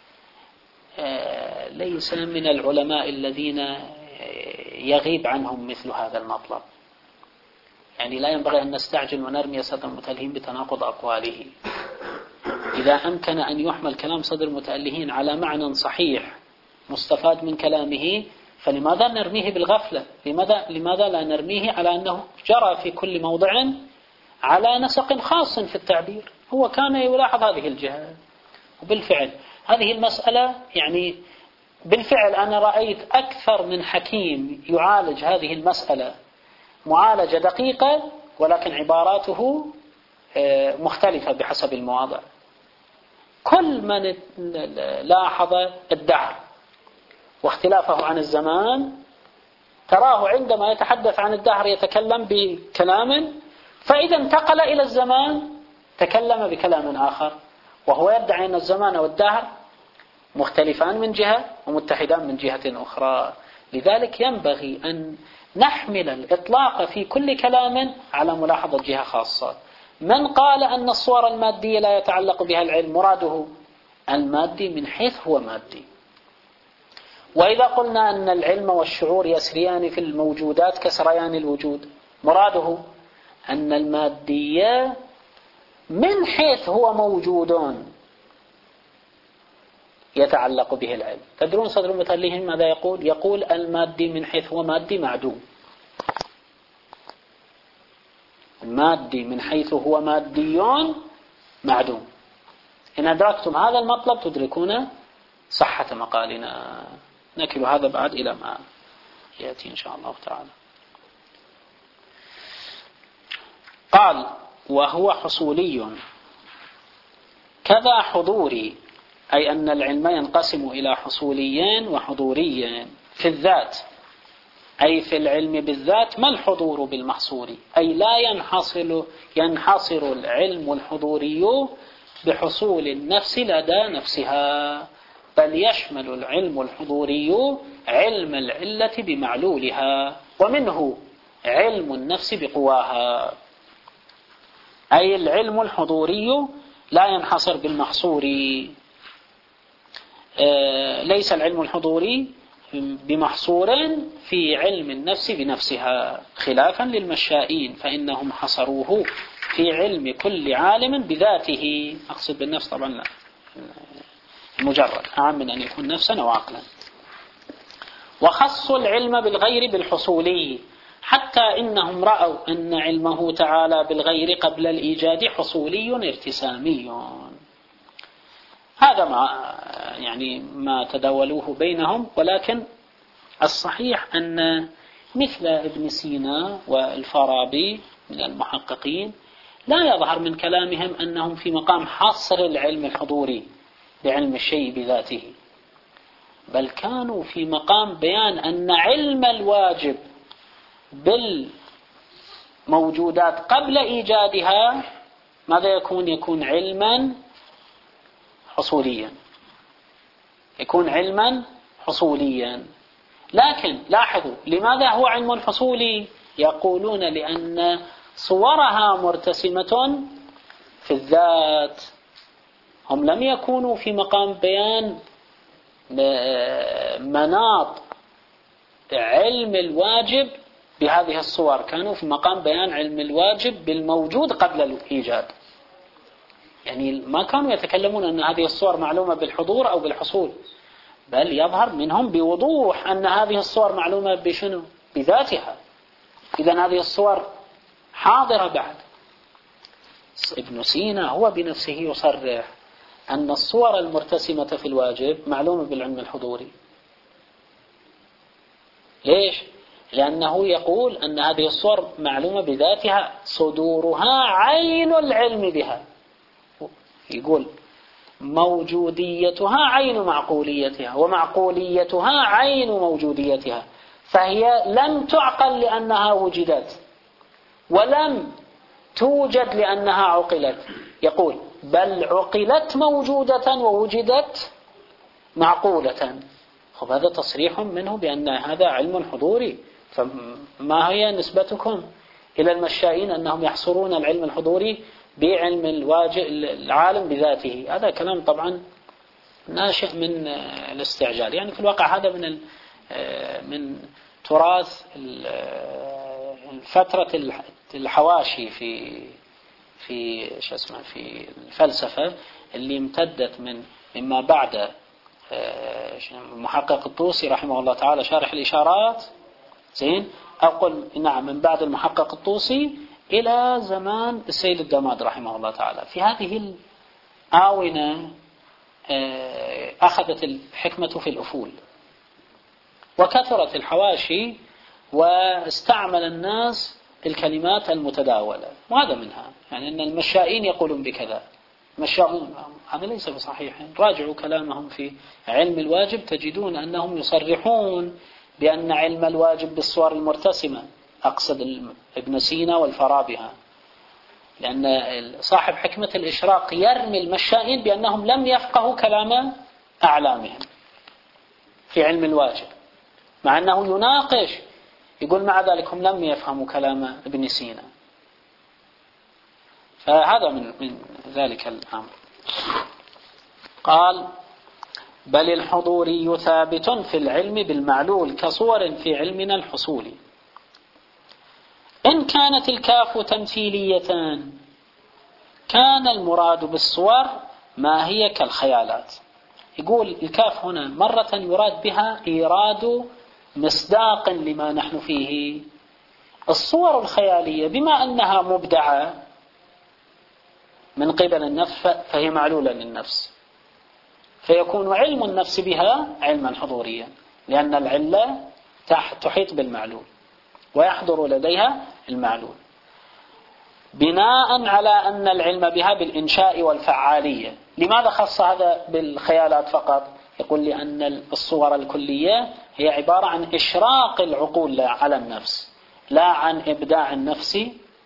ليس من العلماء الذين يغيب عنهم مثل هذا المطلب، يعني لا ينبغي أن نستعجل ونرمي صدر المتألهين بتناقض أقواله. إذا أمكن أن يحمل كلام صدر المتألهين على معنى صحيح مستفاد من كلامه فلماذا نرميه بالغفلة؟ لماذا, لماذا لا نرميه على أنه جرى في كل موضع على نسق خاص في التعبير؟ هو كان يلاحظ هذه الجهة، وبالفعل هذه المسألة يعني بالفعل أنا رأيت أكثر من حكيم يعالج هذه المسألة معالجة دقيقة، ولكن عباراته مختلفة بحسب المواضع. كل من لاحظ الدهر واختلافه عن الزمان تراه عندما يتحدث عن الدهر يتكلم بكلام، فإذا انتقل إلى الزمان تكلم بكلام آخر، وهو يدعي أن الزمان والدهر مختلفان من جهة ومتحدان من جهة أخرى. لذلك ينبغي أن نحمل الإطلاق في كل كلام على ملاحظة جهة خاصة. من قال أن الصور المادية لا يتعلق بها العلم مراده المادي من حيث هو مادي، وإذا قلنا أن العلم والشعور يسريان في الموجودات كسريان الوجود مراده أن المادية من حيث هو موجود يتعلق به العلم. تدرون صدر المتألهين ماذا يقول؟ يقول المادي من حيث هو مادي معدوم. المادي من حيث هو مادي معدوم. إن أدركتم هذا المطلب تدركون صحة مقالنا. نكل هذا بعد إلى ما يأتي إن شاء الله تعالى. قال وهو حصولي كذا حضوري، أي أن العلم ينقسم إلى حصوليين وحضوريين. في الذات أي في العلم بالذات ما الحضور بالمحصور، أي لا ينحصر, ينحصر العلم الحضوري بحصول النفس لدى نفسها، بل يشمل العلم الحضوري علم العلة بمعلولها، ومنه علم النفس بقواها. أي العلم الحضوري لا ينحصر بالمحصور. ليس العلم الحضوري بمحصور في علم النفس بنفسها، خلافا للمشائين فإنهم حصروه في علم كل عالم بذاته. أقصد بالنفس طبعا لا مجرد أعم من أن يكون نفسا أو عقلا. وخصوا العلم بالغير بالحصولي، حتى إنهم رأوا أن علمه تعالى بالغير قبل الإيجاد حصولي ارتسامي. هذا ما يعني ما تداولوه بينهم، ولكن الصحيح أن مثل ابن سينا والفارابي من المحققين لا يظهر من كلامهم أنهم في مقام حصر العلم الحضوري بعلم الشيء بذاته، بل كانوا في مقام بيان أن علم الواجب بالموجودات قبل إيجادها ماذا يكون؟ يكون علما حصوليا، يكون علما حصوليا. لكن لاحظوا لماذا هو علم حصولي؟ يقولون لأن صورها مرتسمة في الذات. هم لم يكونوا في مقام بيان مناط علم الواجب بهذه الصور، كانوا في مقام بيان علم الواجب بالموجود قبل الإيجاد. يعني ما كانوا يتكلمون أن هذه الصور معلومة بالحضور أو بالحصول، بل يظهر منهم بوضوح أن هذه الصور معلومة بشنو؟ بذاتها. إذن هذه الصور حاضرة بعد. ابن سينا هو بنفسه يصرح أن الصور المرتسمة في الواجب معلومة بالعلم الحضوري. ليش؟ لأنه يقول أن هذه الصور معلومة بذاتها، صدورها عين العلم بها. يقول موجوديتها عين معقوليتها، ومعقوليتها عين موجوديتها، فهي لم تعقل لأنها وجدت، ولم توجد لأنها عقلت. يقول بل عقلت موجودة ووجدت معقولة. خب هذا تصريح منه بأن هذا علم حضوري. فما هي نسبتكم إلى المشائين أنهم يحصرون العلم الحضوري بعلم الواجب العالم بذاته؟ هذا كلام طبعا ناشئ من الاستعجال. يعني في الواقع هذا من من تراث فترة الحواشي في في شو اسمه في الفلسفة، اللي امتدت من مما بعد المحقق الطوسي رحمه الله تعالى شارح الإشارات، زين، أقول نعم من بعد المحقق الطوسي إلى زمان السيد الدماد رحمه الله تعالى. في هذه الآونة أخذت الحكمة في الأفول، وكثرت الحواشي، واستعمل الناس الكلمات المتداولة، وهذا منها. يعني أن المشائين يقولون بكذا، مشاؤون، هذا ليس بصحيح. راجعوا كلامهم في علم الواجب تجدون أنهم يصرحون بأن علم الواجب بالصور المرتسمة، أقصد ابن سينا والفارابي، لأن صاحب حكمة الإشراق يرمي المشائين بأنهم لم يفقهوا كلام أعلامهم في علم الواجب، مع أنه يناقش، يقول مع ذلك هم لم يفهموا كلام ابن سينا. فهذا من, من ذلك الأمر. قال بل الحضوري ثابت في العلم بالمعلول كصور في علمنا الحصولي. إن كانت الكاف تمثيلية كان المراد بالصور ما هي كالخيالات. يقول الكاف هنا مرة يراد بها إيراد مصداق لما نحن فيه. الصور الخيالية بما أنها مبدعة من قبل النفس فهي معلولة للنفس، فيكون علم النفس بها علما حضوريا، لأن العلة تحيط بالمعلول ويحضر لديها المعلول، بناء على أن العلم بها بالإنشاء والفعالية. لماذا خص هذا بالخيالات فقط؟ يقول لأن الصور الكلية هي عبارة عن إشراق العقول على النفس، لا عن إبداع النفس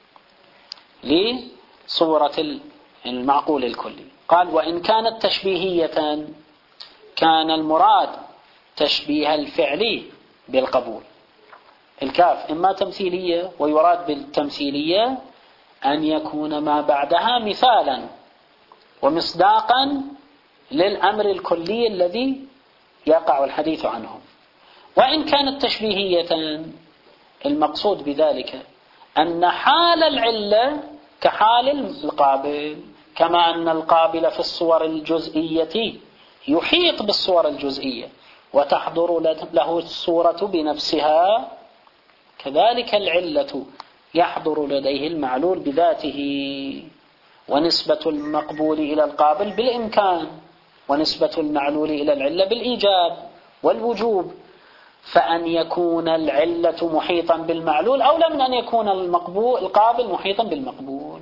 لصورة المعقول الكلي. قال وإن كانت تشبيهية كان المراد تشبيه الفعل بالقبول. الكاف إما تمثيلية، ويراد بالتمثيلية أن يكون ما بعدها مثالا ومصداقا للأمر الكلي الذي يقع الحديث عنه. وإن كانت تشبيهية المقصود بذلك أن حال العلة كحال القابل، كما أن القابل في الصور الجزئية يحيط بالصور الجزئية وتحضر له الصورة بنفسها، كذلك العلة يحضر لديه المعلول بذاته. ونسبة المقبول إلى القابل بالإمكان، ونسبة المعلول إلى العلة بالإيجاب والوجوب. فأن يكون العلة محيطا بالمعلول أولى من أن يكون المقبول القابل محيطا بالمقبول.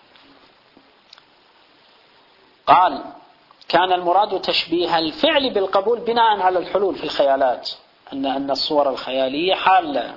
قال كان المراد تشبيه الفعل بالقبول بناء على الحلول في الخيالات، أن أن الصور الخيالية حالة،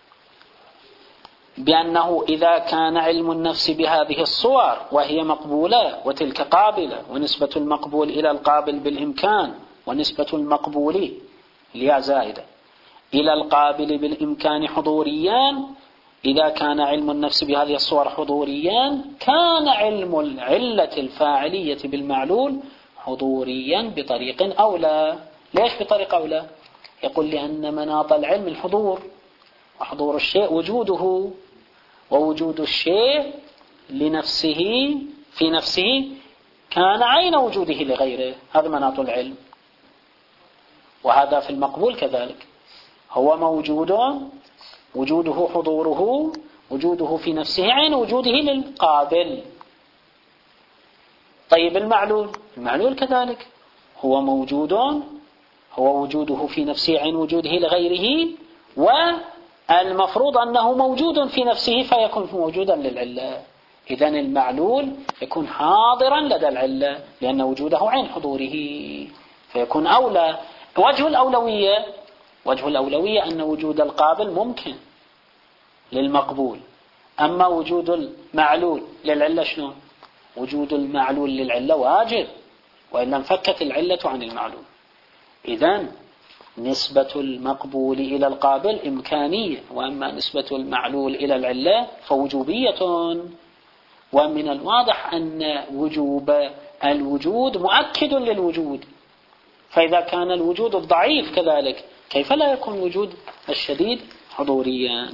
بأنه إذا كان علم النفس بهذه الصور وهي مقبولة وتلك قابلة، ونسبة المقبول إلى القابل بالإمكان، ونسبة المقبول ليا زائدة إلى القابل بالإمكان حضوريان، إذا كان علم النفس بهذه الصور حضوريان كان علم العلة الفاعلية بالمعلول حضوريا بطريق أولى. ليش بطريق أولى؟ يقول لأن مناط العلم الحضور، وحضور الشيء وجوده، ووجود الشيء لنفسه في نفسه كان عين وجوده لغيره، هذا مناط العلم. وهذا في المقبول كذلك، هو موجود، وجوده حضوره، وجوده في نفسه عين وجوده للقابل. طيب المعلول المعلول كذلك هو موجود، هو وجوده في نفسه عين وجوده لغيره، والمفروض أنه موجود في نفسه فيكون موجودا للعلة. إذن المعلول يكون حاضرا لدى العلة لأن وجوده عين حضوره، فيكون أولى. وجه الأولوية وجه الأولوية أن وجود القابل ممكن للمقبول، أما وجود المعلول للعلة شنو؟ وجود المعلول للعلة واجب، وإلا انفكت العلة عن المعلول. إذن نسبة المقبول إلى القابل إمكانية، وأما نسبة المعلول إلى العلة فوجوبية. ومن الواضح أن وجوب الوجود مؤكد للوجود، فإذا كان الوجود الضعيف كذلك كيف لا يكون وجود الشديد حضوريا؟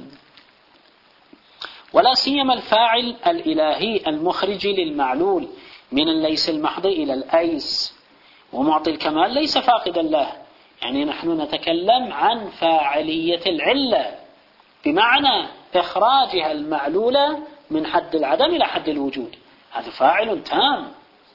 ولا سيما الفاعل الإلهي المخرج للمعلول من الليس المحض إلى الأيس، ومعطي الكمال ليس فاقدا له. يعني نحن نتكلم عن فاعلية العلة بمعنى إخراجها المعلولة من حد العدم إلى حد الوجود، هذا فاعل تام،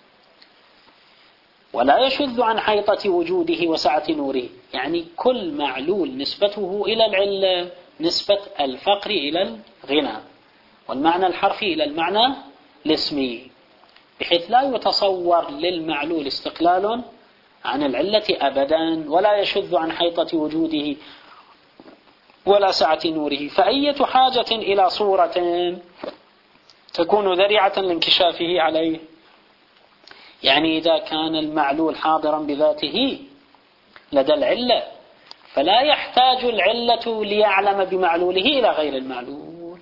ولا يشذ عن حيطة وجوده وسعة نوره. يعني كل معلول نسبته إلى العلة نسبة الفقر إلى الغنى، والمعنى الحرفي إلى المعنى الاسمي، بحيث لا يتصور للمعلول استقلال عن العلة أبدا، ولا يشذ عن حيطة وجوده ولا سعة نوره. فأية حاجة إلى صورة تكون ذريعة لانكشافه عليه. يعني إذا كان المعلول حاضرا بذاته لدى العلة فلا يحتاج العلة ليعلم بمعلوله إلى غير المعلول.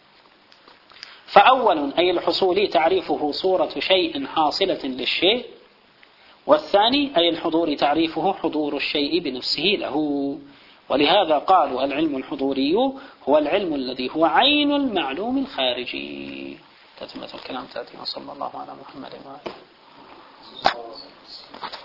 فأول أي الحصول تعريفه صورة شيء حاصلة للشيء، والثاني أي الحضور تعريفه حضور الشيء بنفسه له. ولهذا قالوا العلم الحضوري هو العلم الذي هو عين المعلوم الخارجي. تتمة الكلام تأتي. وصلى الله على محمد وآله.